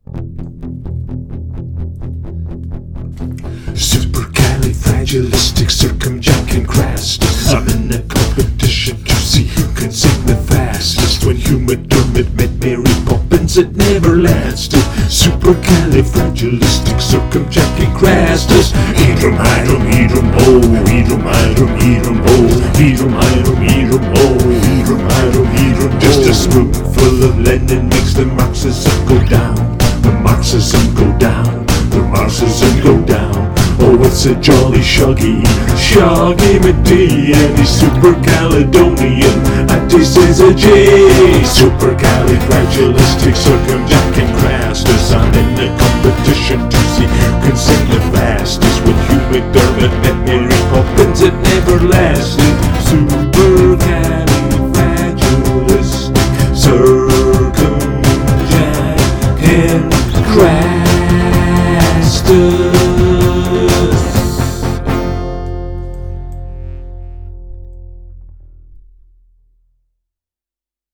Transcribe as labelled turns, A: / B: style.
A: Supercalifragilisticexpialidocious. I'm in a competition to see who can sing the fastest. When Hugh McDermott met Mary Poppins, it never lasted. Supercalifragilisticexpialidocious. Eat 'em, hide 'em, eat 'em, oh. Eat 'em, hide 'em, eat 'em, oh. Eat 'em, hide 'em, eat 'em, oh. Eat 'em, hide 'em, eat 'em, oh. Just a spoonful of Lennon makes the Marxism go down. The Marxism go down. The Marxism go down. Oh, it's a jolly shoggy McD, and he's super Caledonian, and he says a J. Supercalifragilisticexpialidocious. I'm in a competition to see who can sing the fastest. When Hugh McDermott met Mary Poppins, it never lasted. Supercalifragilisticexpialidocious.